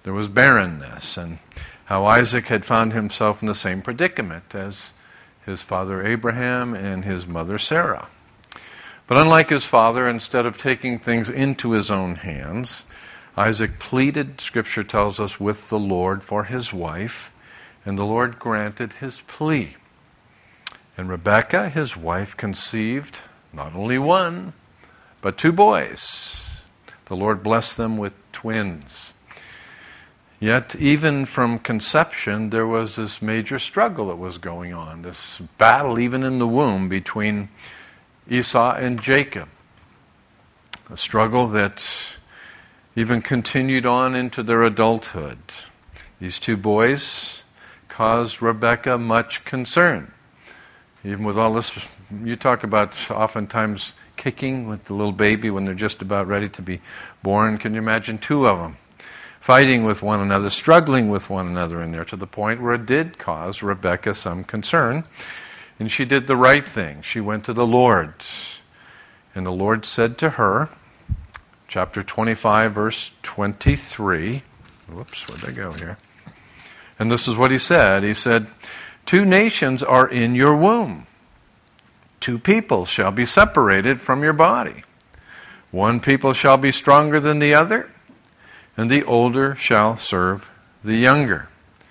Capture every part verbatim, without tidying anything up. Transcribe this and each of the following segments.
there was barrenness, and how Isaac had found himself in the same predicament as his father Abraham and his mother Sarah. But unlike his father, instead of taking things into his own hands, Isaac pleaded, Scripture tells us, with the Lord for his wife, and the Lord granted his plea. And Rebekah, his wife, conceived not only one, but two boys. The Lord blessed them with twins. Yet, even from conception, there was this major struggle that was going on, this battle even in the womb between Esau and Jacob. A struggle that even continued on into their adulthood. These two boys caused Rebekah much concern. Even with all this, you talk about oftentimes kicking with the little baby when they're just about ready to be born. Can you imagine two of them fighting with one another, struggling with one another in there, to the point where it did cause Rebekah some concern. And she did the right thing. She went to the Lord. And the Lord said to her, chapter twenty-five, verse twenty-three. Whoops, where'd I go here? And this is what he said. He said, two nations are in your womb. Two people shall be separated from your body. One people shall be stronger than the other, and the older shall serve the younger.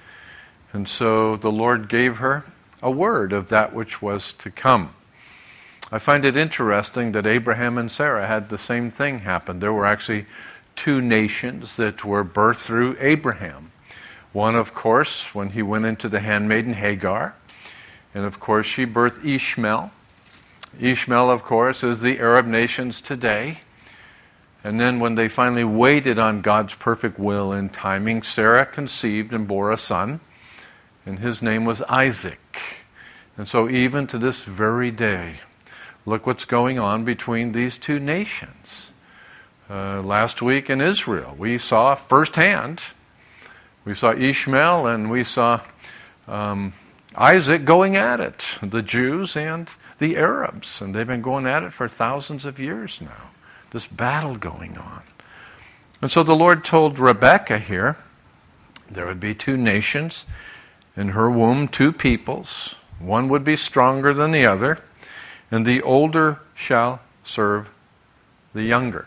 And so the Lord gave her a word of that which was to come. I find it interesting that Abraham and Sarah had the same thing happen. There were actually two nations that were birthed through Abraham. One, of course, when he went into the handmaiden Hagar. And, of course, she birthed Ishmael. Ishmael, of course, is the Arab nations today. And then when they finally waited on God's perfect will and timing, Sarah conceived and bore a son, and his name was Isaac. And so even to this very day, look what's going on between these two nations. Uh, last week in Israel, we saw firsthand, we saw Ishmael and we saw um, Isaac going at it, the Jews and the Arabs. And they've been going at it for thousands of years now. This battle going on. And so the Lord told Rebekah here, there would be two nations, in her womb two peoples. One would be stronger than the other, and the older shall serve the younger.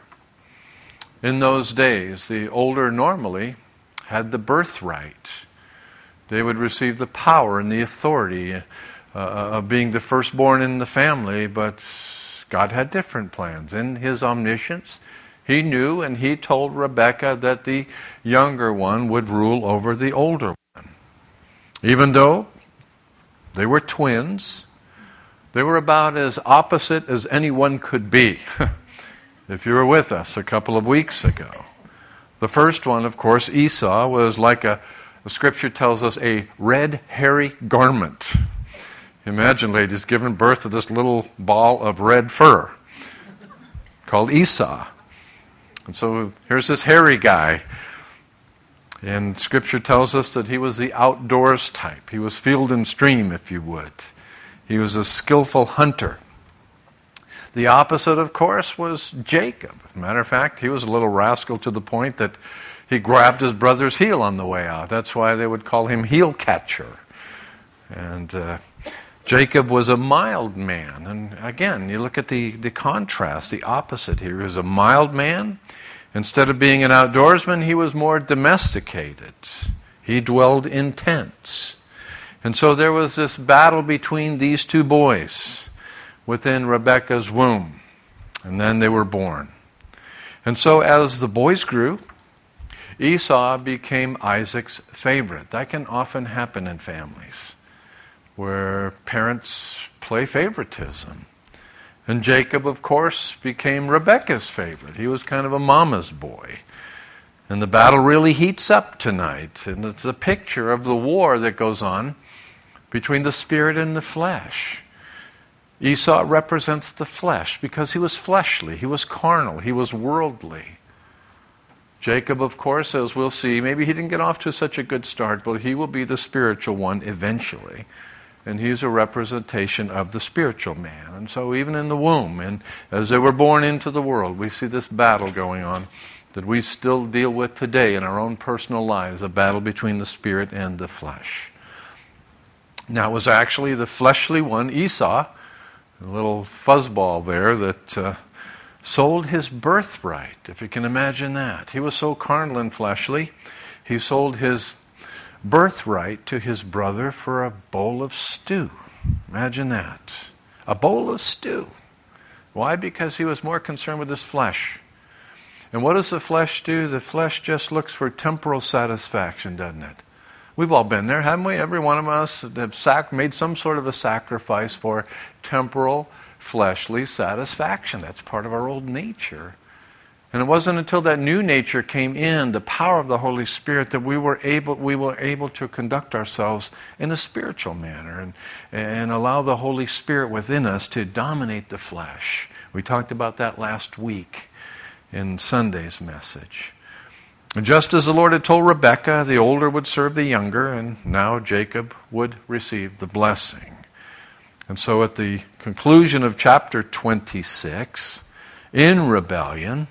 In those days, the older normally had the birthright. They would receive the power and the authority uh, of being the firstborn in the family, but God had different plans. In his omniscience, he knew and he told Rebekah that the younger one would rule over the older one. Even though they were twins, they were about as opposite as anyone could be. If you were with us a couple of weeks ago. The first one, of course, Esau, was like a, the Scripture tells us, a red, hairy garment. Imagine, ladies, giving birth to this little ball of red fur called Esau. And so here's this hairy guy. And Scripture tells us that he was the outdoors type. He was field and stream, if you would. He was a skillful hunter. The opposite, of course, was Jacob. As a matter of fact, he was a little rascal to the point that he grabbed his brother's heel on the way out. That's why they would call him heel catcher. And uh, Jacob was a mild man. And again, you look at the, the contrast, the opposite here. He was a mild man. Instead of being an outdoorsman, he was more domesticated. He dwelled in tents. And so there was this battle between these two boys within Rebekah's womb. And then they were born. And so as the boys grew, Esau became Isaac's favorite. That can often happen in families, where parents play favoritism. And Jacob, of course, became Rebekah's favorite. He was kind of a mama's boy. And the battle really heats up tonight. And it's a picture of the war that goes on between the spirit and the flesh. Esau represents the flesh because he was fleshly, he was carnal, he was worldly. Jacob, of course, as we'll see, maybe he didn't get off to such a good start, but he will be the spiritual one eventually. And he's a representation of the spiritual man. And so even in the womb, and as they were born into the world, we see this battle going on that we still deal with today in our own personal lives, a battle between the spirit and the flesh. Now, it was actually the fleshly one, Esau, a little fuzzball there, that uh, sold his birthright, if you can imagine that. He was so carnal and fleshly, he sold his birthright to his brother for a bowl of stew. Imagine that. A bowl of stew. Why? Because he was more concerned with his flesh. And what does the flesh do? The flesh just looks for temporal satisfaction, doesn't it? We've all been there, haven't we? Every one of us have sac- made some sort of a sacrifice for temporal, fleshly satisfaction. That's part of our old nature. And it wasn't until that new nature came in, the power of the Holy Spirit, that we were able we were able to conduct ourselves in a spiritual manner and, and allow the Holy Spirit within us to dominate the flesh. We talked about that last week in Sunday's message. And just as the Lord had told Rebekah, the older would serve the younger, and now Jacob would receive the blessing. And so at the conclusion of chapter twenty-six, in rebellion,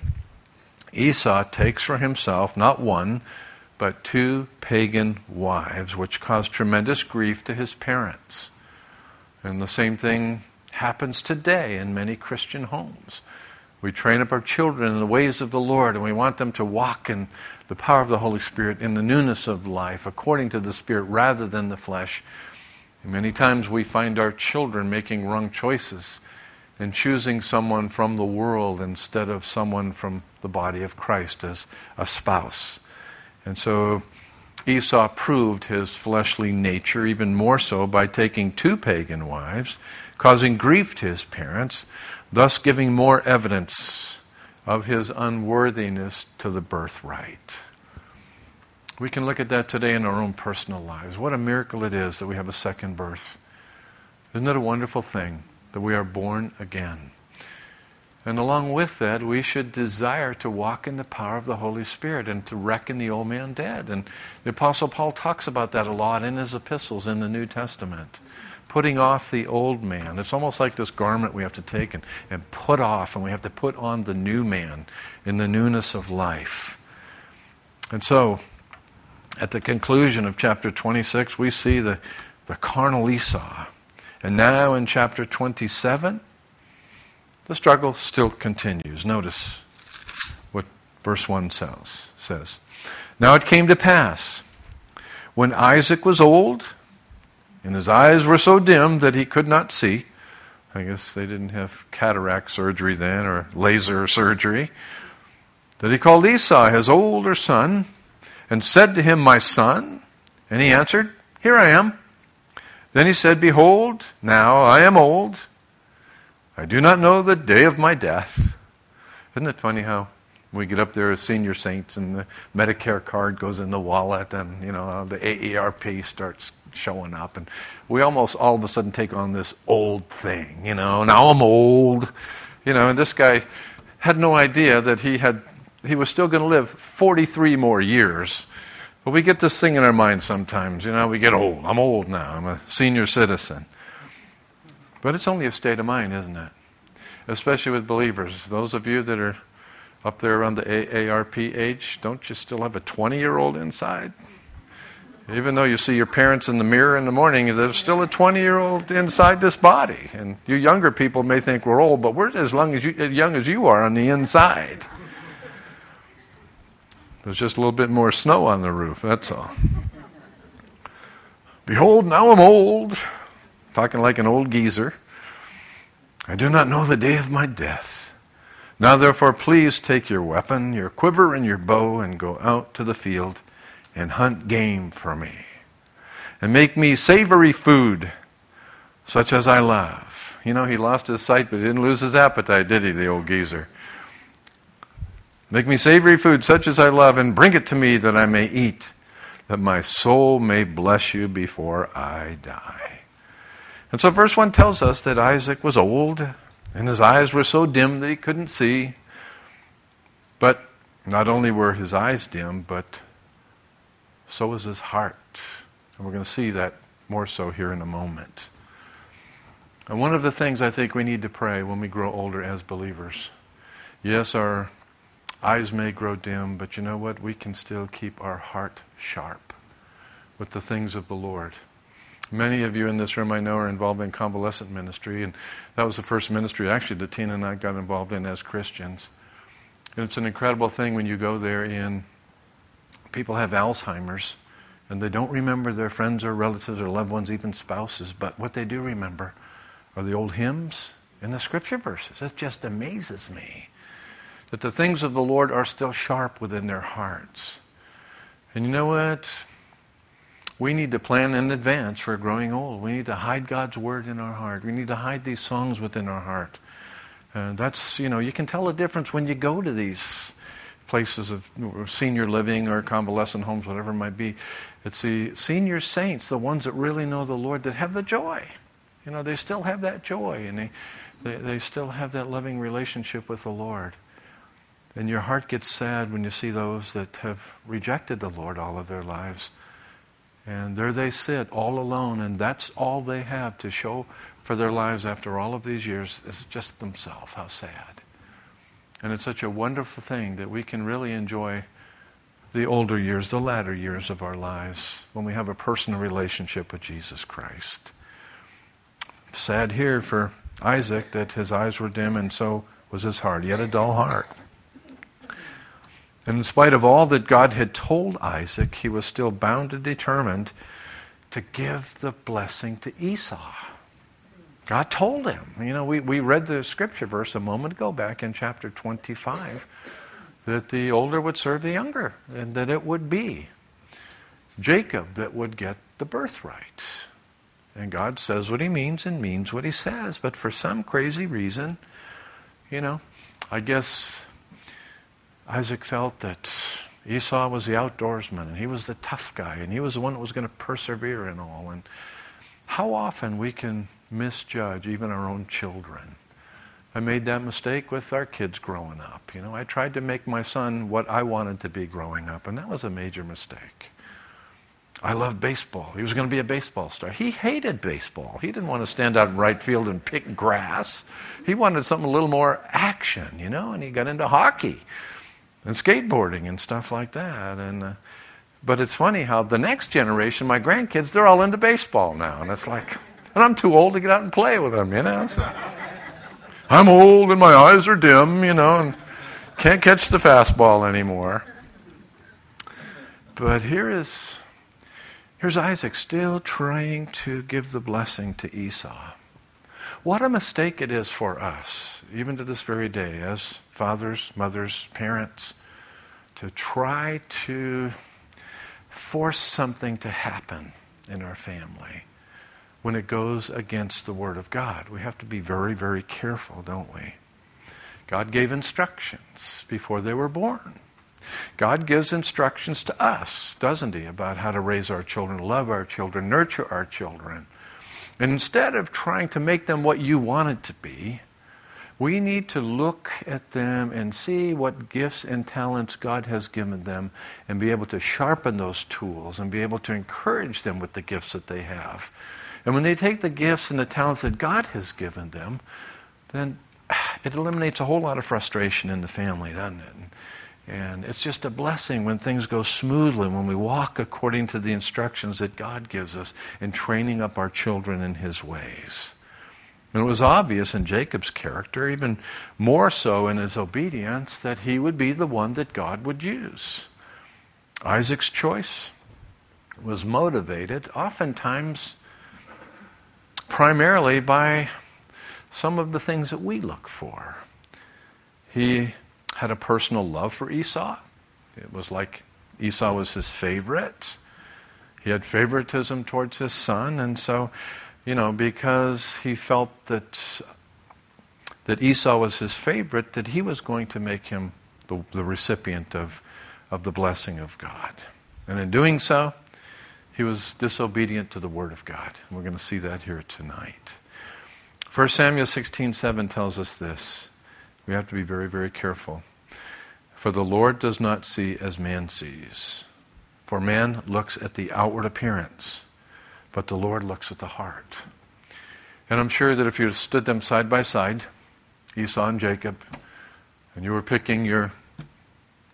Esau takes for himself not one, but two pagan wives, which caused tremendous grief to his parents. And the same thing happens today in many Christian homes. We train up our children in the ways of the Lord, and we want them to walk in the power of the Holy Spirit, in the newness of life, according to the Spirit rather than the flesh. And many times we find our children making wrong choices and choosing someone from the world instead of someone from the body of Christ as a spouse. And so Esau proved his fleshly nature even more so by taking two pagan wives, causing grief to his parents, thus giving more evidence of his unworthiness to the birthright. We can look at that today in our own personal lives. What a miracle it is that we have a second birth. Isn't it a wonderful thing that we are born again? And along with that, we should desire to walk in the power of the Holy Spirit and to reckon the old man dead. And the Apostle Paul talks about that a lot in his epistles in the New Testament. Putting off the old man. It's almost like this garment we have to take and, and put off, and we have to put on the new man in the newness of life. And so, at the conclusion of chapter twenty-six, we see the, the carnal Esau. And now in chapter twenty-seven, the struggle still continues. Notice what verse one says. says. Now it came to pass, when Isaac was old, and his eyes were so dim that he could not see. I guess they didn't have cataract surgery then, or laser surgery. That he called Esau his older son, and said to him, My son? And he answered, Here I am. Then he said, Behold, now I am old. I do not know the day of my death. Isn't it funny how we get up there as senior saints and the Medicare card goes in the wallet and, you know, the A A R P starts showing up, and we almost all of a sudden take on this old thing, you know, now I'm old, you know, and this guy had no idea that he had, he was still going to live forty-three more years. But we get this thing in our mind sometimes, you know, we get old, I'm old now, I'm a senior citizen. But it's only a state of mind, isn't it? Especially with believers. Those of you that are up there around the A A R P age, don't you still have a twenty-year-old inside? Even though you see your parents in the mirror in the morning, there's still a twenty-year-old inside this body. And you younger people may think we're old, but we're as long as you, as young as you are on the inside. There's just a little bit more snow on the roof, that's all. Behold, now I'm old. Talking like an old geezer. I do not know the day of my death. Now therefore please take your weapon, your quiver and your bow, and go out to the field and hunt game for me. And make me savory food, such as I love. You know, he lost his sight, but he didn't lose his appetite, did he, the old geezer? Make me savory food, such as I love, and bring it to me that I may eat, that my soul may bless you before I die. And so verse one tells us that Isaac was old, and his eyes were so dim that he couldn't see. But not only were his eyes dim, but so was his heart. And we're going to see that more so here in a moment. And one of the things I think we need to pray when we grow older as believers, yes, our eyes may grow dim, but you know what? We can still keep our heart sharp with the things of the Lord. Many of you in this room I know are involved in convalescent ministry, and that was the first ministry actually that Tina and I got involved in as Christians. And it's an incredible thing when you go there and people have Alzheimer's and they don't remember their friends or relatives or loved ones, even spouses, but what they do remember are the old hymns and the scripture verses. It just amazes me that the things of the Lord are still sharp within their hearts. And you know what? We need to plan in advance for growing old. We need to hide God's word in our heart. We need to hide these songs within our heart. Uh, that's, you know, you can tell the difference when you go to these places of senior living or convalescent homes, whatever it might be. It's the senior saints, the ones that really know the Lord, that have the joy. You know, they still have that joy, and they, they, they still have that loving relationship with the Lord. And your heart gets sad when you see those that have rejected the Lord all of their lives. And there they sit all alone, and that's all they have to show for their lives after all of these years is just themselves. How sad. And it's such a wonderful thing that we can really enjoy the older years, the latter years of our lives, when we have a personal relationship with Jesus Christ. Sad here for Isaac that his eyes were dim and so was his heart. He had a dull heart. And in spite of all that God had told Isaac, he was still bound and determined to give the blessing to Esau. God told him. You know, we, we read the scripture verse a moment ago back in chapter twenty-five that the older would serve the younger, and that it would be Jacob that would get the birthright. And God says what he means and means what he says. But for some crazy reason, you know, I guess Isaac felt that Esau was the outdoorsman, and he was the tough guy, and he was the one that was going to persevere in all. And how often we can misjudge even our own children. I made that mistake with our kids growing up. You know, I tried to make my son what I wanted to be growing up, and that was a major mistake. I loved baseball. He was going to be a baseball star. He hated baseball. He didn't want to stand out in right field and pick grass. He wanted something a little more action, you know, and he got into hockey and skateboarding and stuff like that. And uh, but it's funny how the next generation, my grandkids, they're all into baseball now, and it's like, and I'm too old to get out and play with them, you know. So I'm old and my eyes are dim, you know, and can't catch the fastball anymore. But here is here's Isaac still trying to give the blessing to Esau. What a mistake it is for us, even to this very day, as fathers, mothers, parents, to try to force something to happen in our family when it goes against the Word of God. We have to be very, very careful, don't we? God gave instructions before they were born. God gives instructions to us, doesn't he, about how to raise our children, love our children, nurture our children. And instead of trying to make them what you want it to be, we need to look at them and see what gifts and talents God has given them and be able to sharpen those tools and be able to encourage them with the gifts that they have. And when they take the gifts and the talents that God has given them, then it eliminates a whole lot of frustration in the family, doesn't it? And it's just a blessing when things go smoothly, when we walk according to the instructions that God gives us in training up our children in His ways. And it was obvious in Jacob's character, even more so in his obedience, that he would be the one that God would use. Isaac's choice was motivated oftentimes primarily by some of the things that we look for. He had a personal love for Esau. It was like Esau was his favorite. He had favoritism towards his son, and so, you know, because he felt that that Esau was his favorite, that he was going to make him the, the recipient of, of the blessing of God. And in doing so, he was disobedient to the Word of God. And we're going to see that here tonight. First Samuel sixteen seven tells us this. We have to be very, very careful. For the Lord does not see as man sees. For man looks at the outward appearance, but the Lord looks at the heart. And I'm sure that if you stood them side by side, Esau and Jacob, and you were picking your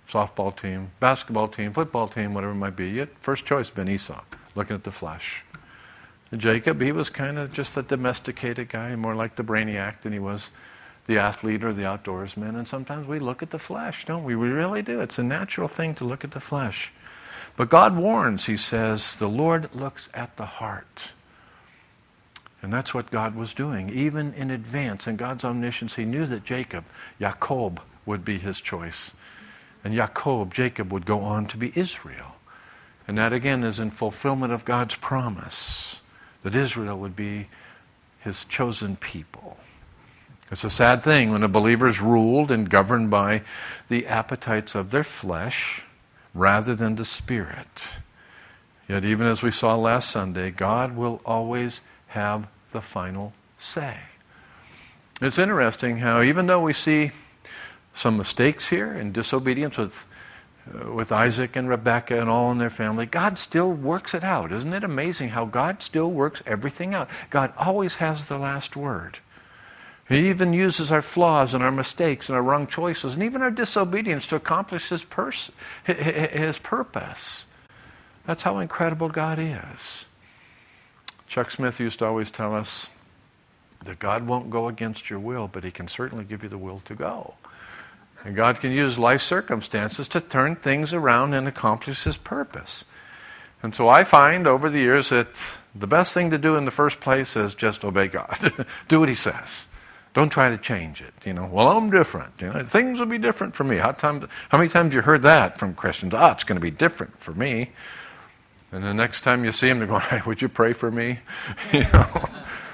softball team, basketball team, football team, whatever it might be. Yet first choice been Esau, looking at the flesh. And Jacob, he was kind of just a domesticated guy, more like the brainiac than he was the athlete or the outdoorsman. And sometimes we look at the flesh, don't we? We really do. It's a natural thing to look at the flesh. But God warns, he says, the Lord looks at the heart. And that's what God was doing, even in advance. In God's omniscience, he knew that Jacob, Jacob, would be his choice. And Jacob, Jacob, would go on to be Israel. And that, again, is in fulfillment of God's promise, that Israel would be his chosen people. It's a sad thing when a believer is ruled and governed by the appetites of their flesh rather than the Spirit. Yet even as we saw last Sunday, God will always have the final say. It's interesting how even though we see some mistakes here and disobedience with uh, with Isaac and Rebekah and all in their family, God still works it out. Isn't it amazing how God still works everything out? God always has the last word. He even uses our flaws and our mistakes and our wrong choices and even our disobedience to accomplish his, pers- his purpose. That's how incredible God is. Chuck Smith used to always tell us that God won't go against your will, but he can certainly give you the will to go. And God can use life circumstances to turn things around and accomplish his purpose. And so I find over the years that the best thing to do in the first place is just obey God. Do what he says. Don't try to change it. You know, well, I'm different. You know, things will be different for me. How, time, how many times have you heard that from Christians? Ah, oh, it's going to be different for me. And the next time you see them, they're going, hey, would you pray for me? You know.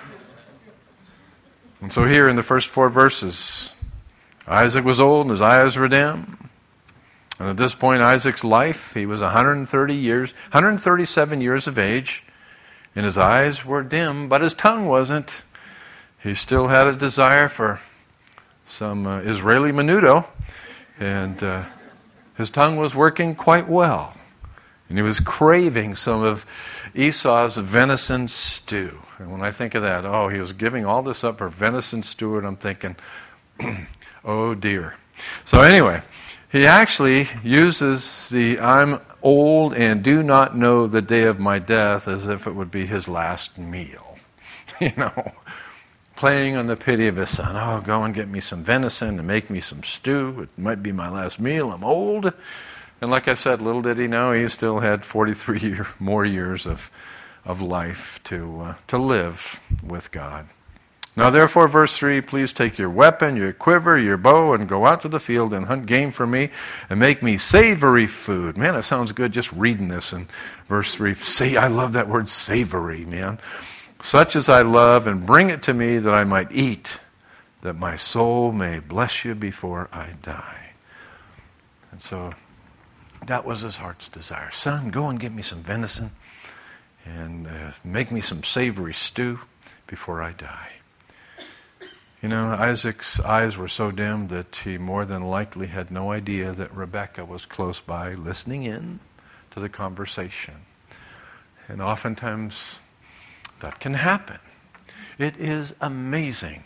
And so here in the first four verses, Isaac was old and his eyes were dim. And at this point in Isaac's life, he was one hundred thirty years, one hundred thirty-seven years of age, and his eyes were dim, but his tongue wasn't. He still had a desire for some uh, Israeli menudo, and uh, his tongue was working quite well. And he was craving some of Esau's venison stew. And when I think of that, oh, he was giving all this up for venison stew, and I'm thinking, oh dear. So anyway, he actually uses the I'm old and do not know the day of my death as if it would be his last meal. You know, playing on the pity of his son. Oh, go and get me some venison and make me some stew. It might be my last meal. I'm old. And like I said, little did he know, he still had forty-three year, more years of, of life to, uh, to live with God. Now therefore, verse three, please take your weapon, your quiver, your bow, and go out to the field and hunt game for me and make me savory food. Man, that sounds good just reading this in verse three. Say, I love that word savory, man. Such as I love, and bring it to me that I might eat, that my soul may bless you before I die. And so that was his heart's desire. Son, go and get me some venison and uh, make me some savory stew before I die. You know, Isaac's eyes were so dim that he more than likely had no idea that Rebekah was close by listening in to the conversation. And oftentimes that can happen. It is amazing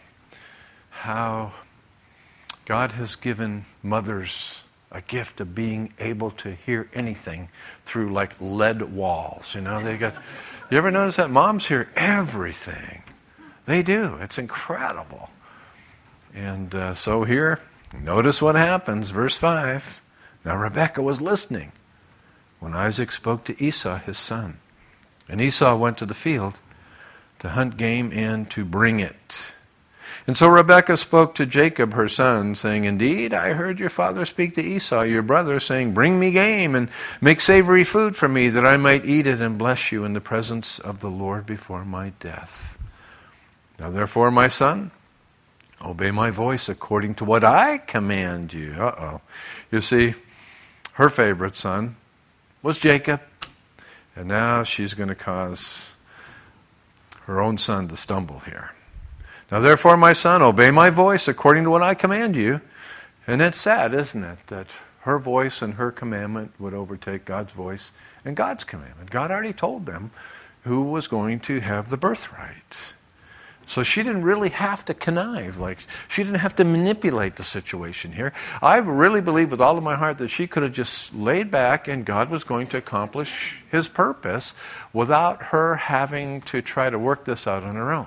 how God has given mothers a gift of being able to hear anything through like lead walls. You know, they got. You ever notice that moms hear everything? They do. It's incredible. And uh, so here, notice what happens. Verse five. Now Rebekah was listening when Isaac spoke to Esau, his son. And Esau went to the field to hunt game and to bring it. And so Rebekah spoke to Jacob, her son, saying, Indeed, I heard your father speak to Esau, your brother, saying, Bring me game and make savory food for me, that I might eat it and bless you in the presence of the Lord before my death. Now therefore, my son, obey my voice according to what I command you. Uh-oh. You see, her favorite son was Jacob, and now she's going to cause her own son to stumble here. Now therefore, my son, obey my voice according to what I command you. And it's sad, isn't it, that her voice and her commandment would overtake God's voice and God's commandment. God already told them who was going to have the birthright. So she didn't really have to connive. Like, she didn't have to manipulate the situation here. I really believe with all of my heart that she could have just laid back and God was going to accomplish his purpose without her having to try to work this out on her own.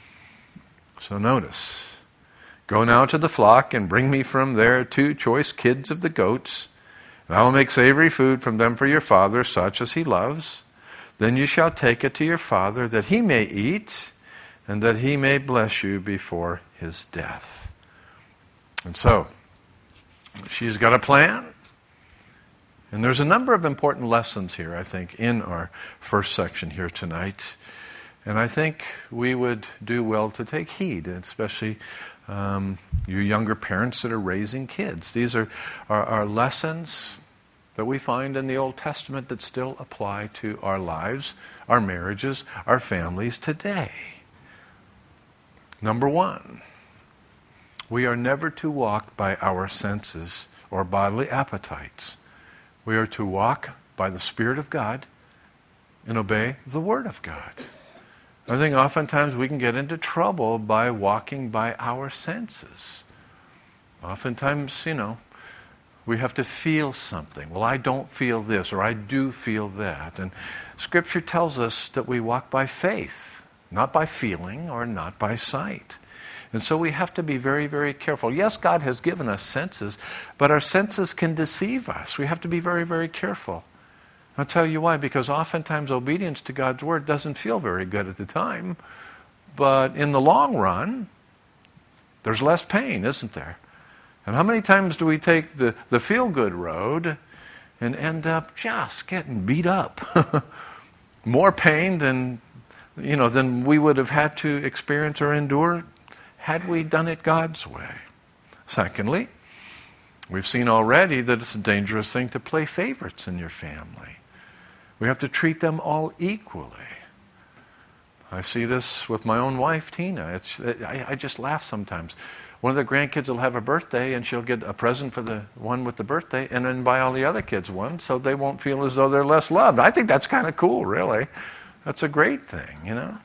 So notice, go now to the flock and bring me from there two choice kids of the goats, and I will make savory food from them for your father, such as he loves. Then you shall take it to your father, that he may eat, and that he may bless you before his death. And so, she's got a plan. And there's a number of important lessons here, I think, in our first section here tonight. And I think we would do well to take heed, especially um, you younger parents that are raising kids. These are, are, are lessons that we find in the Old Testament that still apply to our lives, our marriages, our families today. Number one, we are never to walk by our senses or bodily appetites. We are to walk by the Spirit of God and obey the Word of God. I think oftentimes we can get into trouble by walking by our senses. Oftentimes, you know, we have to feel something. Well, I don't feel this, or I do feel that. And Scripture tells us that we walk by faith, not by feeling or not by sight. And so we have to be very, very careful. Yes, God has given us senses, but our senses can deceive us. We have to be very, very careful. I'll tell you why. Because oftentimes obedience to God's Word doesn't feel very good at the time, but in the long run, there's less pain, isn't there? And how many times do we take the, the feel-good road and end up just getting beat up? More pain than, you know, than we would have had to experience or endure had we done it God's way. Secondly, we've seen already that it's a dangerous thing to play favorites in your family. We have to treat them all equally. I see this with my own wife, Tina. It's, I, I just laugh sometimes. One of the grandkids will have a birthday and she'll get a present for the one with the birthday and then buy all the other kids one so they won't feel as though they're less loved. I think that's kind of cool, really. That's a great thing, you know.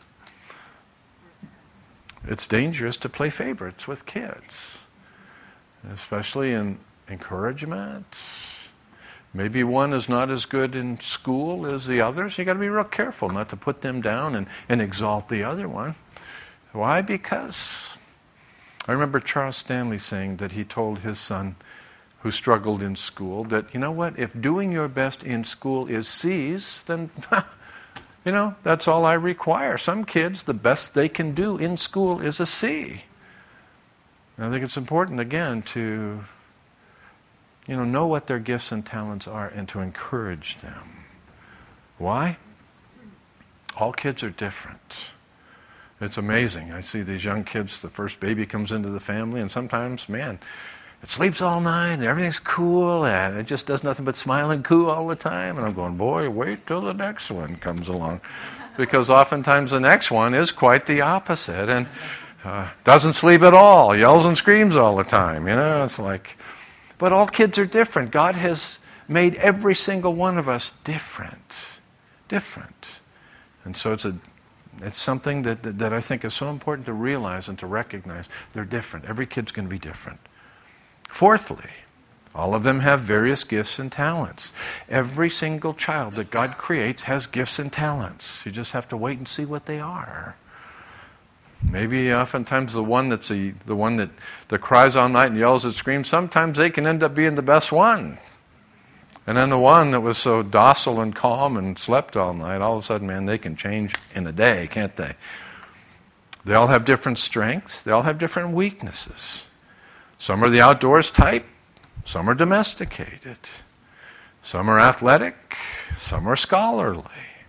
It's dangerous to play favorites with kids, especially in encouragement. Maybe one is not as good in school as the others. You've got to be real careful not to put them down and, and exalt the other one. Why? Because I remember Charles Stanley saying that he told his son who struggled in school that, you know what, if doing your best in school is C's, then, you know, that's all I require. Some kids, the best they can do in school is a C. And I think it's important, again, to you know, know what their gifts and talents are and to encourage them. Why? All kids are different. It's amazing. I see these young kids, the first baby comes into the family, and sometimes, man, it sleeps all night, and everything's cool, and it just does nothing but smile and coo all the time. And I'm going, boy, wait till the next one comes along. Because oftentimes the next one is quite the opposite, and uh, doesn't sleep at all, yells and screams all the time. You know, it's like... But all kids are different. God has made every single one of us different. Different. And so it's a it's something that, that, that I think is so important to realize and to recognize. They're different. Every kid's going to be different. Fourthly, all of them have various gifts and talents. Every single child that God creates has gifts and talents. You just have to wait and see what they are. Maybe oftentimes the one that's a, the one that, that cries all night and yells and screams, sometimes they can end up being the best one. And then the one that was so docile and calm and slept all night, all of a sudden, man, they can change in a day, can't they? They all have different strengths. They all have different weaknesses. Some are the outdoors type. Some are domesticated. Some are athletic. Some are scholarly.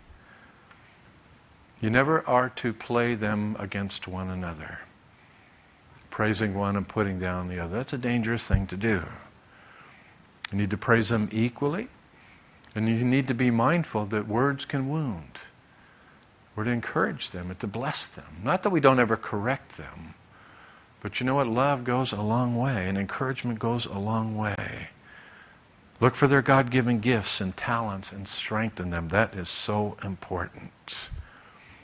You never are to play them against one another, praising one and putting down the other. That's a dangerous thing to do. You need to praise them equally, and you need to be mindful that words can wound. We're to encourage them and to bless them. Not that we don't ever correct them, but you know what? Love goes a long way, and encouragement goes a long way. Look for their God-given gifts and talents and strengthen them. That is so important.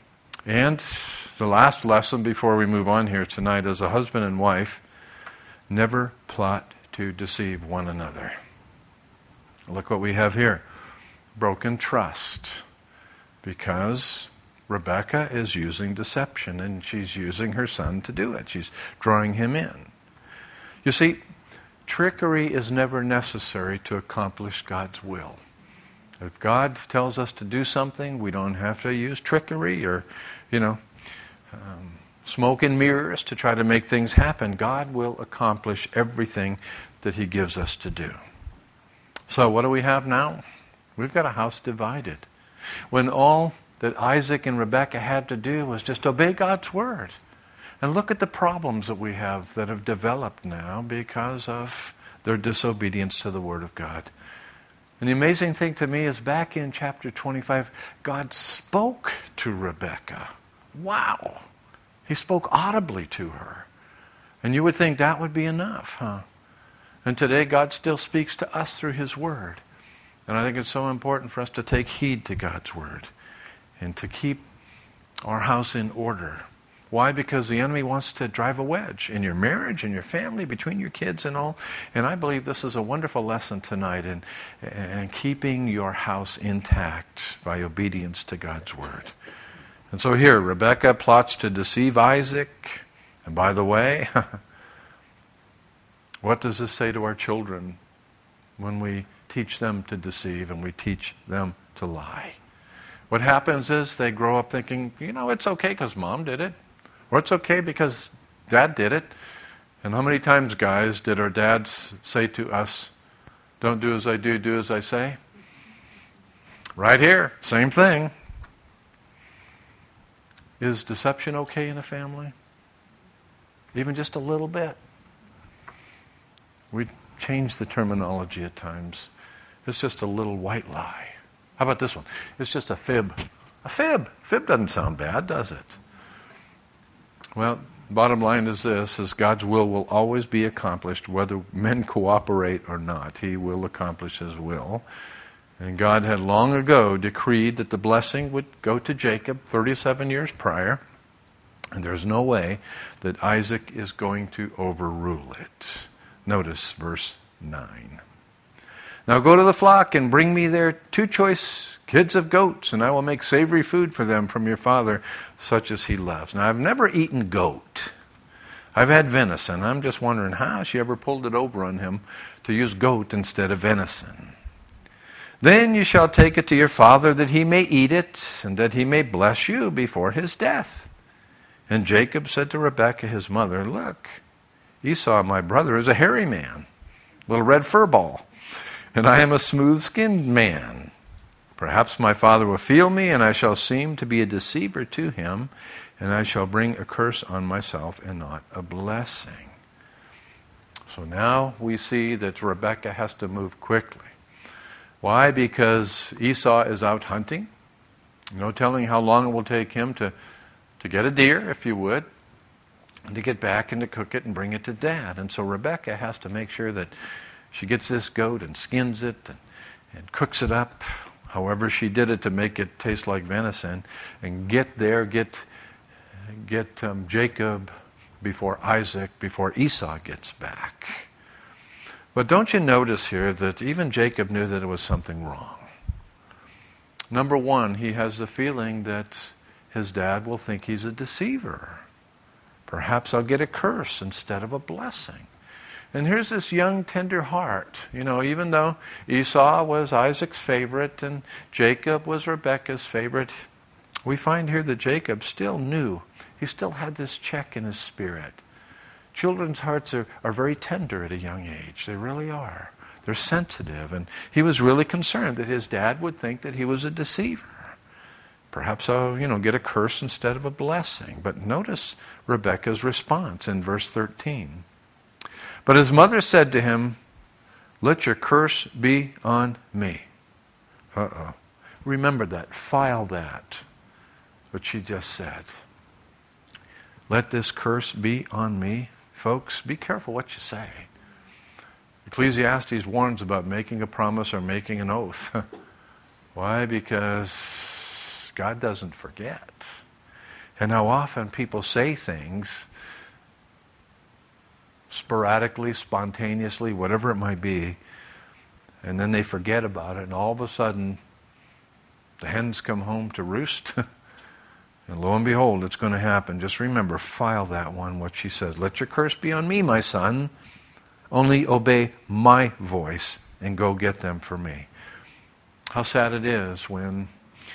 And the last lesson before we move on here tonight is a husband and wife never plot to deceive one another. Look what we have here. Broken trust. Because Rebekah is using deception, and she's using her son to do it. She's drawing him in. You see, trickery is never necessary to accomplish God's will. If God tells us to do something, we don't have to use trickery or, you know, um, smoke and mirrors to try to make things happen. God will accomplish everything that He gives us to do. So what do we have now? We've got a house divided. When all that Isaac and Rebekah had to do was just obey God's word. And look at the problems that we have that have developed now because of their disobedience to the word of God. And the amazing thing to me is back in chapter twenty-five, God spoke to Rebekah. Wow! He spoke audibly to her. And you would think that would be enough, huh? And today God still speaks to us through His word. And I think it's so important for us to take heed to God's word and to keep our house in order. Why? Because the enemy wants to drive a wedge in your marriage, in your family, between your kids and all. And I believe this is a wonderful lesson tonight in, in keeping your house intact by obedience to God's word. And so here, Rebekah plots to deceive Isaac. And by the way, what does this say to our children when we teach them to deceive and we teach them to lie? What happens is they grow up thinking, you know, it's okay because mom did it. Or it's okay because dad did it. And how many times, guys, did our dads say to us, don't do as I do, do as I say? Right here, same thing. Is deception okay in a family? Even just a little bit. We change the terminology at times. It's just a little white lie. How about this one? It's just a fib. A fib. Fib doesn't sound bad, does it? Well, bottom line is this, is God's will will always be accomplished whether men cooperate or not. He will accomplish His will. And God had long ago decreed that the blessing would go to Jacob thirty-seven years prior. And there's no way that Isaac is going to overrule it. Notice verse nine. Now go to the flock and bring me there two choice kids of goats, and I will make savory food for them from your father, such as he loves. Now I've never eaten goat. I've had venison. I'm just wondering how she ever pulled it over on him to use goat instead of venison. Then you shall take it to your father that he may eat it, and that he may bless you before his death. And Jacob said to Rebekah his mother, look, Esau my brother is a hairy man, little red fur ball, and I am a smooth-skinned man. Perhaps my father will feel me, and I shall seem to be a deceiver to him, and I shall bring a curse on myself and not a blessing. So now we see that Rebekah has to move quickly. Why? Because Esau is out hunting. No telling how long it will take him to, to get a deer, if you would, and to get back and to cook it and bring it to Dad. And so Rebekah has to make sure that she gets this goat and skins it and, and cooks it up, however she did it to make it taste like venison, and get there, get get um, Jacob before Isaac, before Esau gets back. But don't you notice here that even Jacob knew that it was something wrong? Number one, he has the feeling that his dad will think he's a deceiver. Perhaps I'll get a curse instead of a blessing. And here's this young, tender heart. You know, even though Esau was Isaac's favorite and Jacob was Rebekah's favorite, we find here that Jacob still knew. He still had this check in his spirit. Children's hearts are, are very tender at a young age. They really are. They're sensitive. And he was really concerned that his dad would think that he was a deceiver. Perhaps I'll, you know, get a curse instead of a blessing. But notice Rebekah's response in verse thirteen. But his mother said to him, let your curse be on me. Uh-oh. Remember that. File that. What she just said. Let this curse be on me. Folks, be careful what you say. Ecclesiastes warns about making a promise or making an oath. Why? Because God doesn't forget. And how often people say things sporadically, spontaneously, whatever it might be, and then they forget about it, and all of a sudden the hens come home to roost. And lo and behold, it's going to happen. Just remember, file that one, what she says. Let your curse be on me, my son. Only obey my voice and go get them for me. How sad it is when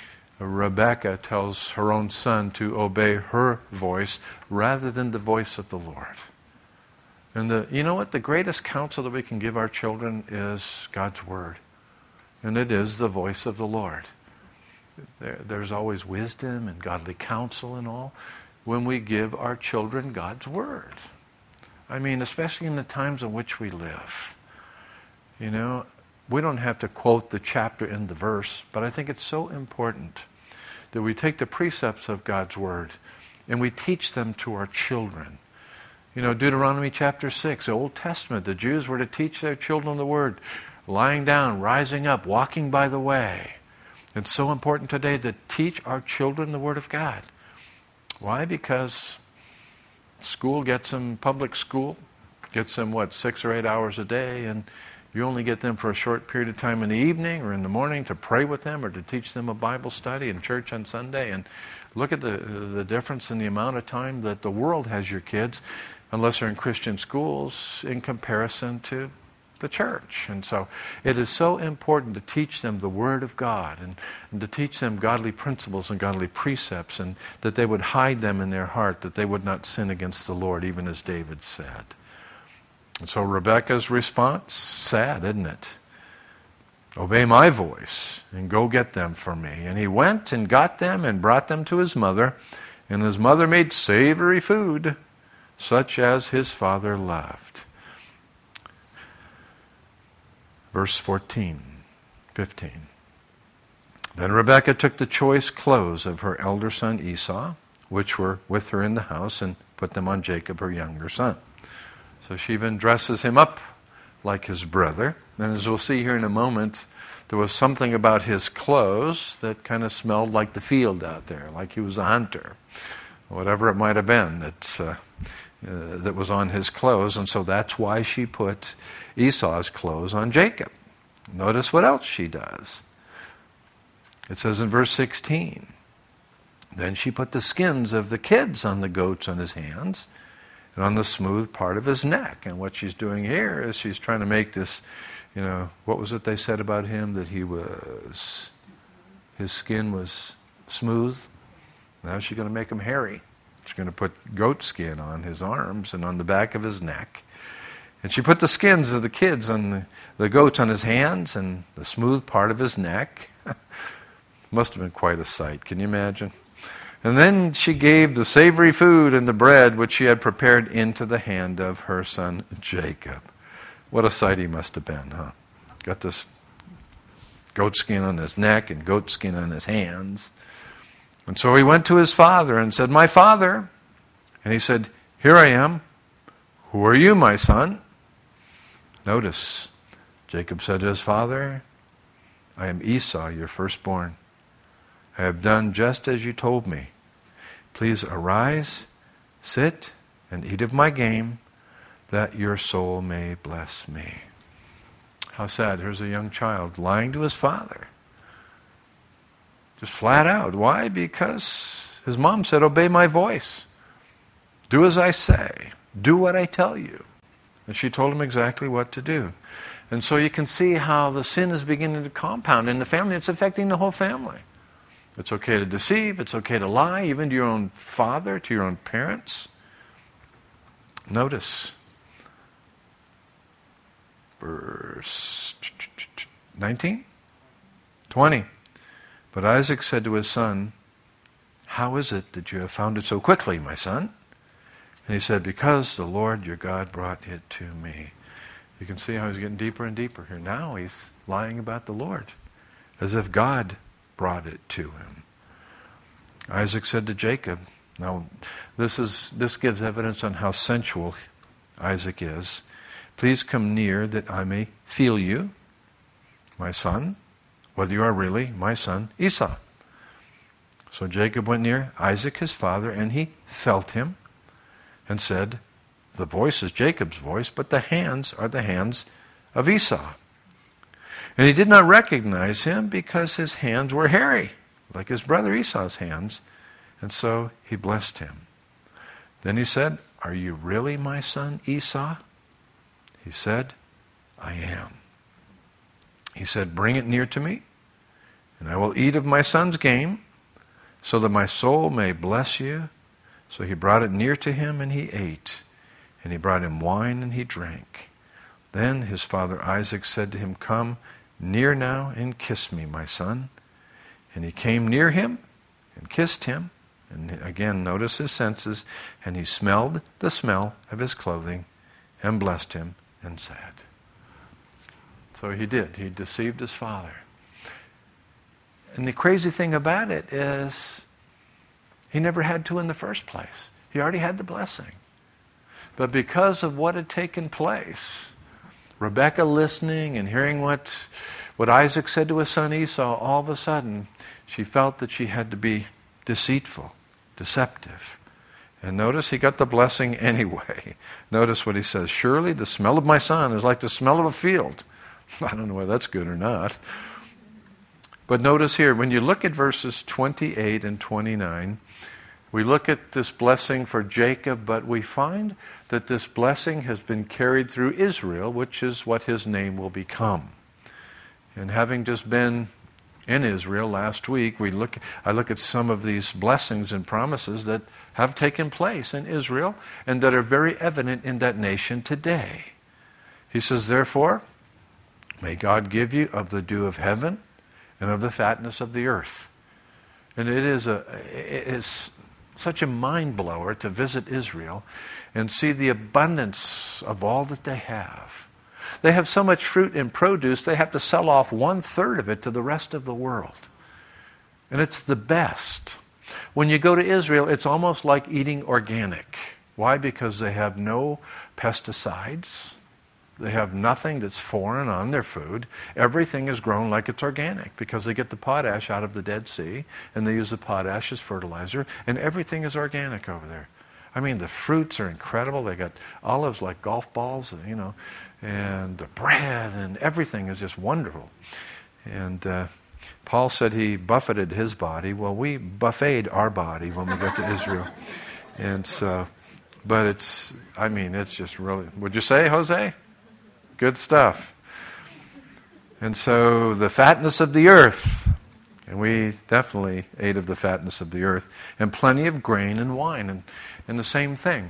Rebekah tells her own son to obey her voice rather than the voice of the Lord. And the, you know what? The greatest counsel that we can give our children is God's Word. And it is the voice of the Lord. There, there's always wisdom and godly counsel and all when we give our children God's Word. I mean, especially in the times in which we live. You know, we don't have to quote the chapter in the verse, but I think it's so important that we take the precepts of God's Word and we teach them to our children. You know, Deuteronomy chapter six, the Old Testament, the Jews were to teach their children the Word, lying down, rising up, walking by the way. It's so important today to teach our children the Word of God. Why? Because school gets them, public school gets them, what, six or eight hours a day, and you only get them for a short period of time in the evening or in the morning to pray with them or to teach them a Bible study in church on Sunday. And look at the the difference in the amount of time that the world has your kids, unless they're in Christian schools, in comparison to the church. And so it is so important to teach them the Word of God and, and to teach them godly principles and godly precepts, and that they would hide them in their heart, that they would not sin against the Lord, even as David said. And so Rebekah's response, sad, isn't it? Obey my voice and go get them for me. And he went and got them and brought them to his mother, and his mother made savory food, such as his father loved. Verse fourteen, fifteen. Then Rebekah took the choice clothes of her elder son Esau, which were with her in the house, and put them on Jacob, her younger son. So she even dresses him up like his brother. And as we'll see here in a moment, there was something about his clothes that kind of smelled like the field out there, like he was a hunter, whatever it might have been that uh, uh, that was on his clothes. And so that's why she put Esau's clothes on Jacob. Notice what else she does. It says in verse sixteen, then she put the skins of the kids on the goats on his hands and on the smooth part of his neck. And what she's doing here is she's trying to make this, you know, what was it they said about him? That he was, his skin was smooth. Now she's going to make him hairy. She's going to put goat skin on his arms and on the back of his neck. And she put the skins of the kids on the, the goats on his hands and the smooth part of his neck. Must have been quite a sight. Can you imagine? And then she gave the savory food and the bread which she had prepared into the hand of her son Jacob. What a sight he must have been, huh? Got this goat skin on his neck and goat skin on his hands. And so he went to his father and said, my father. And he said, here I am. Who are you, my son? Notice, Jacob said to his father, I am Esau, your firstborn. I have done just as you told me. Please arise, sit, and eat of my game, that your soul may bless me. How sad. Here's a young child lying to his father. Just flat out. Why? Because his mom said, obey my voice. Do as I say. Do what I tell you. And she told him exactly what to do. And so you can see how the sin is beginning to compound in the family. It's affecting the whole family. It's okay to deceive. It's okay to lie, even to your own father, to your own parents. Notice verse nineteen, twenty. But Isaac said to his son, how is it that you have found it so quickly, my son? And he said, because the Lord your God brought it to me. You can see how he's getting deeper and deeper here. Now he's lying about the Lord, as if God brought it to him. Isaac said to Jacob, now this is this gives evidence on how sensual Isaac is. Please come near that I may feel you, my son, whether you are really my son Esau. So Jacob went near Isaac his father, and he felt him and said, the voice is Jacob's voice, but the hands are the hands of Esau. And he did not recognize him because his hands were hairy, like his brother Esau's hands. And so he blessed him. Then he said, are you really my son Esau? He said, I am. He said, bring it near to me, and I will eat of my son's game, so that my soul may bless you. So he brought it near to him, and he ate. And he brought him wine, and he drank. Then his father Isaac said to him, come near now and kiss me, my son. And he came near him and kissed him. And again, notice his senses. And he smelled the smell of his clothing and blessed him and said. So he did. He deceived his father. And the crazy thing about it is he never had to in the first place. He already had the blessing. But because of what had taken place, Rebekah listening and hearing what, what Isaac said to his son Esau, all of a sudden she felt that she had to be deceitful, deceptive. And notice he got the blessing anyway. Notice what he says. Surely the smell of my son is like the smell of a field. I don't know whether that's good or not. But notice here, when you look at verses twenty-eight and twenty-nine, we look at this blessing for Jacob, but we find that this blessing has been carried through Israel, which is what his name will become. And having just been in Israel last week, we look. I look at some of these blessings and promises that have taken place in Israel and that are very evident in that nation today. He says, therefore, may God give you of the dew of heaven and of the fatness of the earth. And it is a it is such a mind blower to visit Israel and see the abundance of all that they have. They have so much fruit and produce, they have to sell off one third of it to the rest of the world. And it's the best. When you go to Israel, it's almost like eating organic. Why? Because they have no pesticides. They have nothing that's foreign on their food. Everything is grown like it's organic because they get the potash out of the Dead Sea and they use the potash as fertilizer, and everything is organic over there. I mean, the fruits are incredible. They got olives like golf balls, you know, and the bread and everything is just wonderful. And uh, Paul said he buffeted his body. Well, we buffeted our body when we got to Israel. And so, but it's, I mean, it's just really, would you say, Jose? Good stuff. And so the fatness of the earth, and we definitely ate of the fatness of the earth, and plenty of grain and wine, and, and the same thing.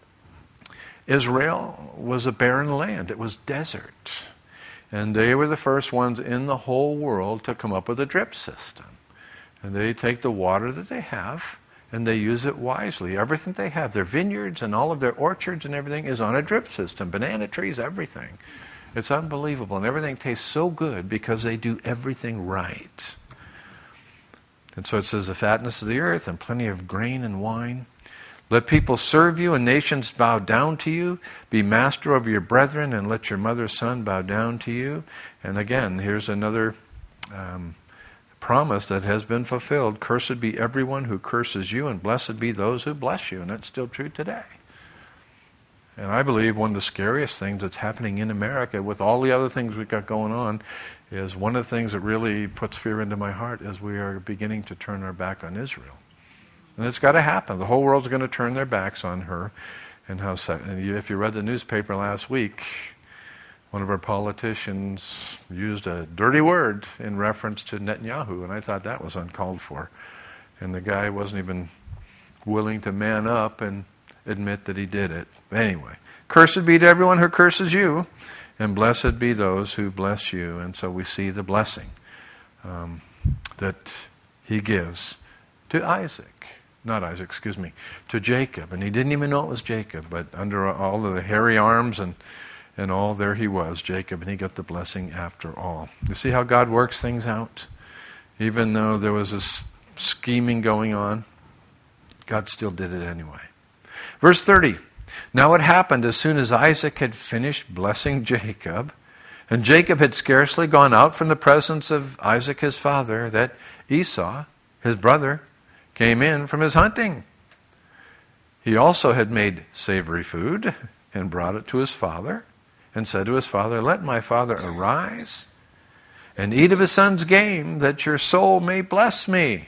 Israel was a barren land. It was desert. And they were the first ones in the whole world to come up with a drip system. And they take the water that they have, and they use it wisely. Everything they have, their vineyards and all of their orchards and everything is on a drip system. Banana trees, everything. It's unbelievable. And everything tastes so good because they do everything right. And so it says the fatness of the earth and plenty of grain and wine. Let people serve you and nations bow down to you. Be master over your brethren and let your mother's son bow down to you. And again, here's another um, promise that has been fulfilled. Cursed be everyone who curses you, and blessed be those who bless you. And that's still true today. And I believe one of the scariest things that's happening in America, with all the other things we've got going on, is one of the things that really puts fear into my heart is we are beginning to turn our back on Israel. And it's got to happen. The whole world's going to turn their backs on her. And how and if you read the newspaper last week, one of our politicians used a dirty word in reference to Netanyahu, and I thought that was uncalled for. And the guy wasn't even willing to man up and admit that he did it. Anyway, cursed be to everyone who curses you, and blessed be those who bless you. And so we see the blessing um, that he gives to Isaac. Not Isaac, excuse me, to Jacob. And he didn't even know it was Jacob, but under all of the hairy arms and And all, there he was, Jacob, and he got the blessing after all. You see how God works things out? Even though there was this scheming going on, God still did it anyway. Verse thirty. Now it happened as soon as Isaac had finished blessing Jacob, and Jacob had scarcely gone out from the presence of Isaac his father, that Esau, his brother, came in from his hunting. He also had made savory food and brought it to his father and said to his father, "Let my father arise and eat of his son's game, that your soul may bless me."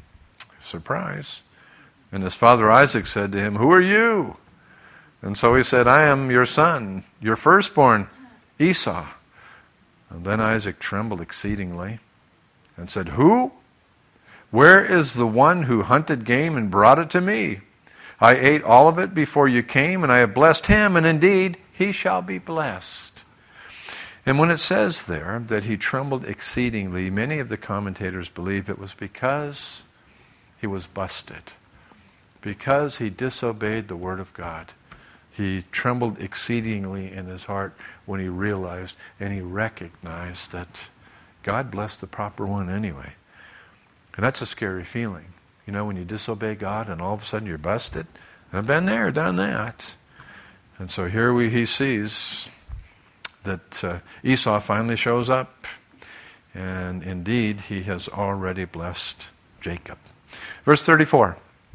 Surprise. And his father Isaac said to him, "Who are you?" And so he said, "I am your son, your firstborn, Esau." And then Isaac trembled exceedingly and said, "Who? Where is the one who hunted game and brought it to me? I ate all of it before you came, and I have blessed him, and indeed he shall be blessed." And when it says there that he trembled exceedingly, many of the commentators believe it was because he was busted, because he disobeyed the word of God. He trembled exceedingly in his heart when he realized and he recognized that God blessed the proper one anyway. And that's a scary feeling. You know, when you disobey God and all of a sudden you're busted. I've been there, done that. And so here we, he sees that uh, Esau finally shows up. And indeed, he has already blessed Jacob. Verse thirty-four.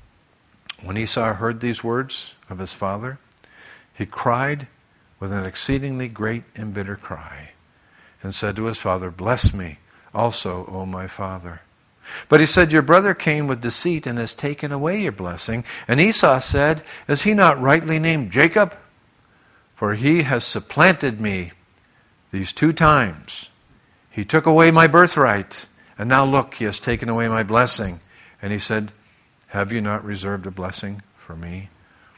When Esau heard these words of his father, he cried with an exceedingly great and bitter cry, and said to his father, "Bless me also, O my father." But he said, "Your brother came with deceit and has taken away your blessing." And Esau said, "Is he not rightly named Jacob? For he has supplanted me these two times. He took away my birthright, and now look, he has taken away my blessing." And he said, "Have you not reserved a blessing for me?"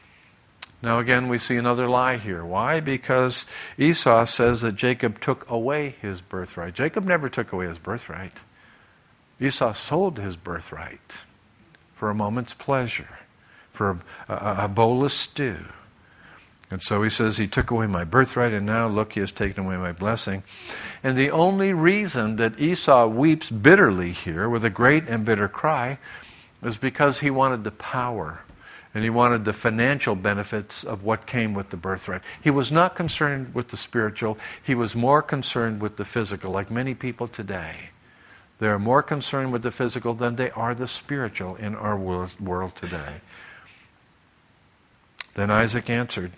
Now again, we see another lie here. Why? Because Esau says that Jacob took away his birthright. Jacob never took away his birthright. Esau sold his birthright for a moment's pleasure, for a, a, a bowl of stew. And so he says, he took away my birthright, and now look, he has taken away my blessing. And the only reason that Esau weeps bitterly here with a great and bitter cry is because he wanted the power and he wanted the financial benefits of what came with the birthright. He was not concerned with the spiritual. He was more concerned with the physical, like many people today. They are more concerned with the physical than they are the spiritual in our world today. Then Isaac answered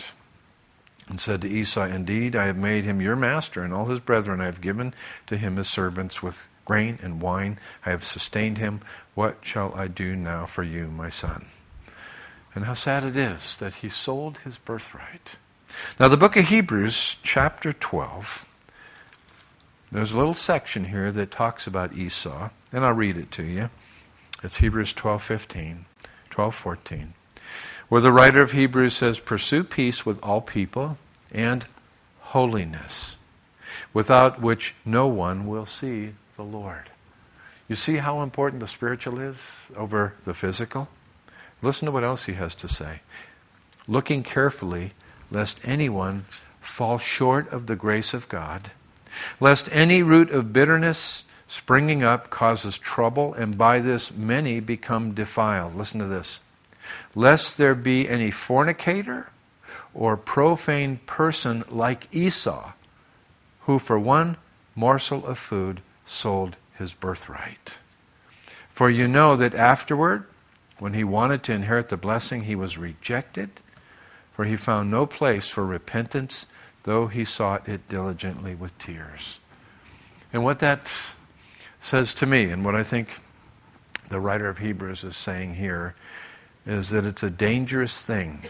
and said to Esau, "Indeed, I have made him your master, and all his brethren I have given to him as servants with grain and wine. I have sustained him. What shall I do now for you, my son?" And how sad it is that he sold his birthright. Now the book of Hebrews, chapter twelve, there's a little section here that talks about Esau, and I'll read it to you. It's Hebrews twelve fifteen, twelve fourteen, where the writer of Hebrews says, "Pursue peace with all people and holiness, without which no one will see the Lord." You see how important the spiritual is over the physical? Listen to what else he has to say. "Looking carefully, lest anyone fall short of the grace of God, lest any root of bitterness springing up causes trouble, and by this many become defiled." Listen to this. "Lest there be any fornicator or profane person like Esau, who for one morsel of food sold his birthright. For you know that afterward, when he wanted to inherit the blessing, he was rejected, for he found no place for repentance, though he sought it diligently with tears." And what that says to me, and what I think the writer of Hebrews is saying here, is that it's a dangerous thing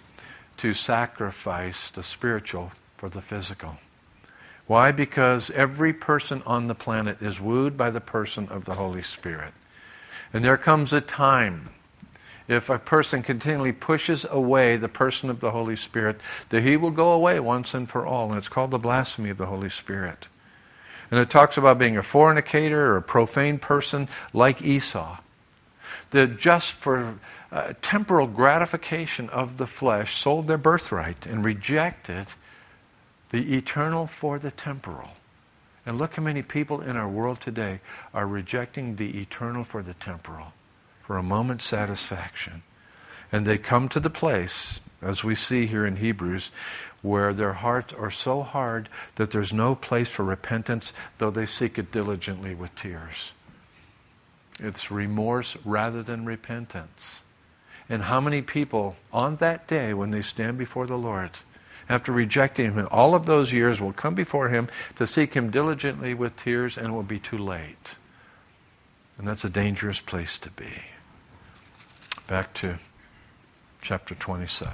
to sacrifice the spiritual for the physical. Why? Because every person on the planet is wooed by the person of the Holy Spirit. And there comes a time, if a person continually pushes away the person of the Holy Spirit, that he will go away once and for all. And it's called the blasphemy of the Holy Spirit. And it talks about being a fornicator or a profane person like Esau, that just for uh, temporal gratification of the flesh sold their birthright and rejected the eternal for the temporal. And look how many people in our world today are rejecting the eternal for the temporal, for a moment's satisfaction. And they come to the place, as we see here in Hebrews, where their hearts are so hard that there's no place for repentance, though they seek it diligently with tears. It's remorse rather than repentance. And how many people on that day when they stand before the Lord, after rejecting Him, all of those years will come before Him to seek Him diligently with tears, and it will be too late. And that's a dangerous place to be. Back to chapter twenty-seven.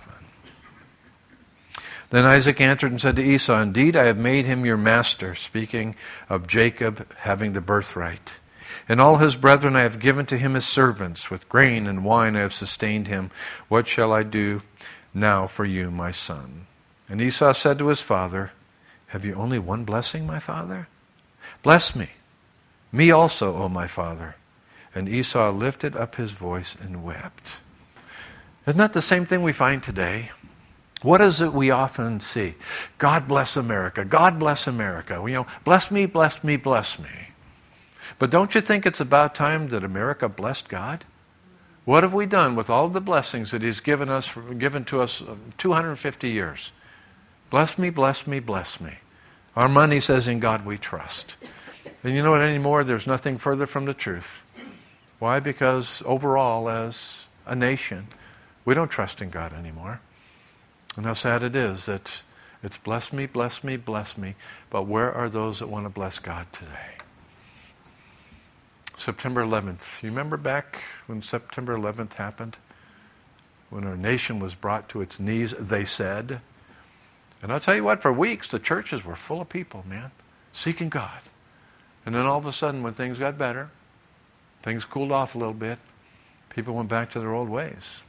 Then Isaac answered and said to Esau, "Indeed, I have made him your master," speaking of Jacob having the birthright. "And all his brethren I have given to him as servants. With grain and wine I have sustained him. What shall I do now for you, my son?" And Esau said to his father, "Have you only one blessing, my father? Bless me, me also, O my father." And Esau lifted up his voice and wept. Isn't that the same thing we find today? What is it we often see? God bless America. God bless America. You know, bless me, bless me, bless me. But don't you think it's about time that America blessed God? What have we done with all the blessings that He's given us, given to us two hundred fifty years? Bless me, bless me, bless me. Our money says, "In God we trust." And you know what, anymore, there's nothing further from the truth. Why? Because overall, as a nation, we don't trust in God anymore. And how sad it is that it's bless me, bless me, bless me. But where are those that want to bless God today? September eleventh. You remember back when September eleventh happened? When our nation was brought to its knees, they said. And I'll tell you what, for weeks the churches were full of people, man, seeking God. And then all of a sudden when things got better, things cooled off a little bit, people went back to their old ways.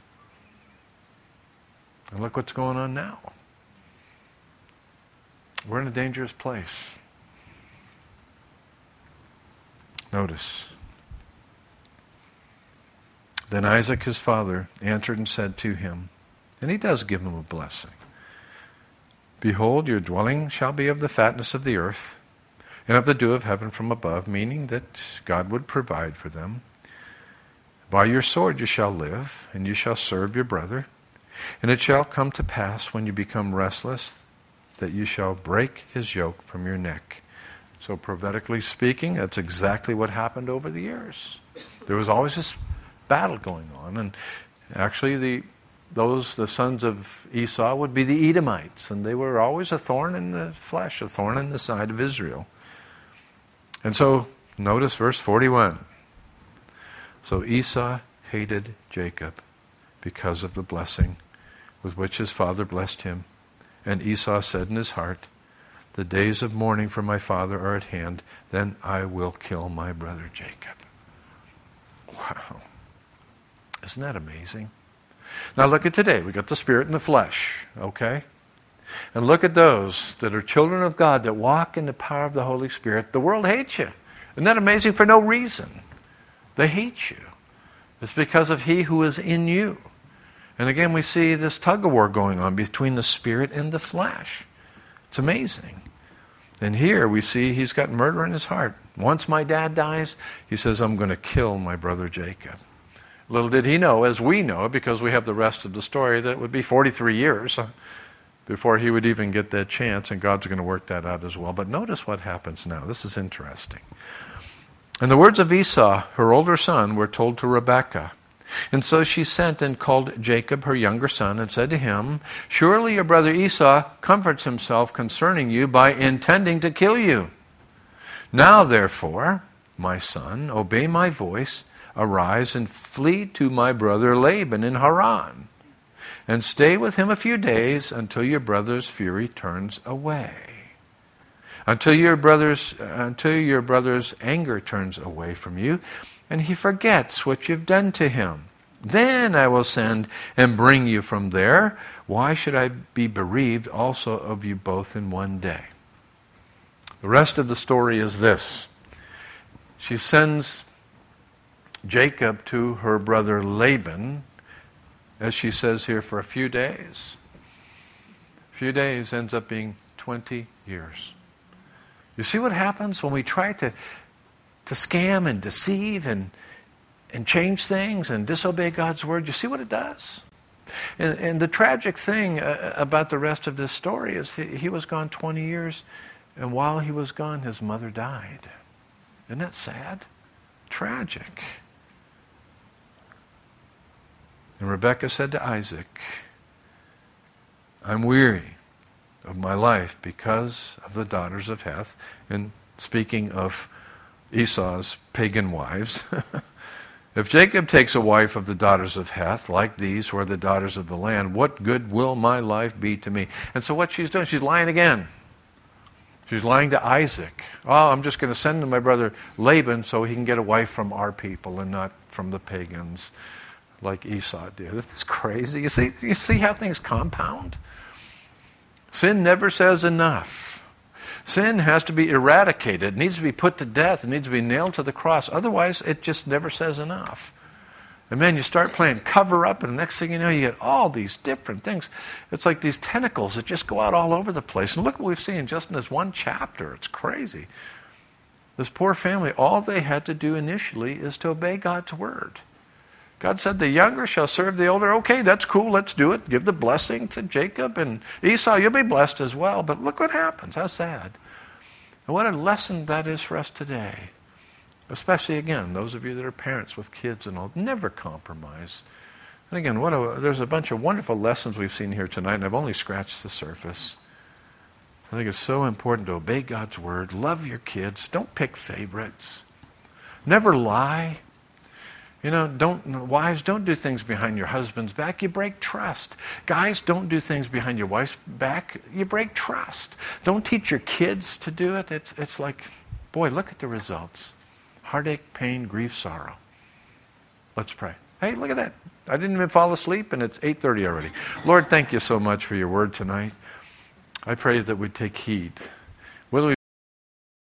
And look what's going on now. We're in a dangerous place. Notice. Then Isaac his father answered and said to him, and he does give him a blessing, "Behold, your dwelling shall be of the fatness of the earth, and of the dew of heaven from above," meaning that God would provide for them. "By your sword you shall live, and you shall serve your brother. And it shall come to pass when you become restless that you shall break his yoke from your neck." So prophetically speaking, that's exactly what happened over the years. There was always this battle going on. And actually the those, the sons of Esau, would be the Edomites. And they were always a thorn in the flesh, a thorn in the side of Israel. And so, notice verse forty-one. So Esau hated Jacob because of the blessing with which his father blessed him. And Esau said in his heart, "The days of mourning for my father are at hand, then I will kill my brother Jacob." Wow. Isn't that amazing? Now look at today. We got the spirit and the flesh, okay? And look at those that are children of God that walk in the power of the Holy Spirit. The world hates you. Isn't that amazing? For no reason. They hate you. It's because of He who is in you. And again, we see this tug-of-war going on between the spirit and the flesh. It's amazing. And here we see he's got murder in his heart. Once my dad dies, he says, "I'm going to kill my brother Jacob." Little did he know, as we know, because we have the rest of the story, that it would be forty-three years before he would even get that chance, and God's going to work that out as well. But notice what happens now. This is interesting. And the words of Esau, her older son, were told to Rebekah. And so she sent and called Jacob, her younger son, and said to him, "Surely your brother Esau comforts himself concerning you by intending to kill you. Now, therefore, my son, obey my voice, arise and flee to my brother Laban in Haran, and stay with him a few days until your brother's fury turns away. Until your brother's, until your brother's anger turns away from you, and he forgets what you've done to him. Then I will send and bring you from there. Why should I be bereaved also of you both in one day?" The rest of the story is this. She sends Jacob to her brother Laban, as she says here, for a few days. A few days ends up being twenty years. You see what happens when we try to to scam and deceive and and change things and disobey God's word? You see what it does? And, and the tragic thing uh, about the rest of this story is he, he was gone twenty years, and while he was gone, his mother died. Isn't that sad? Tragic. And Rebekah said to Isaac, I'm weary of my life because of the daughters of Heth. And speaking of Esau's pagan wives, if Jacob takes a wife of the daughters of Heth, like these who are the daughters of the land, what good will my life be to me? And so what she's doing, she's lying again. She's lying to Isaac. Oh, I'm just going to send to my brother Laban so he can get a wife from our people and not from the pagans like Esau did. This is crazy. You see, you see how things compound? Sin never says enough. Sin has to be eradicated. It needs to be put to death. It needs to be nailed to the cross. Otherwise, it just never says enough. And man, you start playing cover up, and the next thing you know, you get all these different things. It's like these tentacles that just go out all over the place. And look what we've seen just in this one chapter. It's crazy. This poor family, all they had to do initially is to obey God's word. God said, the younger shall serve the older. Okay, that's cool. Let's do it. Give the blessing to Jacob and Esau. You'll be blessed as well. But look what happens. How sad. And what a lesson that is for us today. Especially, again, those of you that are parents with kids and all. Never compromise. And again, what a, there's a bunch of wonderful lessons we've seen here tonight, and I've only scratched the surface. I think it's so important to obey God's word. Love your kids. Don't pick favorites. Never lie. You know, don't wives, don't do things behind your husband's back. You break trust. Guys, don't do things behind your wife's back. You break trust. Don't teach your kids to do it. It's it's like, boy, look at the results. Heartache, pain, grief, sorrow. Let's pray. Hey, look at that. I didn't even fall asleep, and it's eight thirty already. Lord, thank you so much for your word tonight. I pray that we'd take heed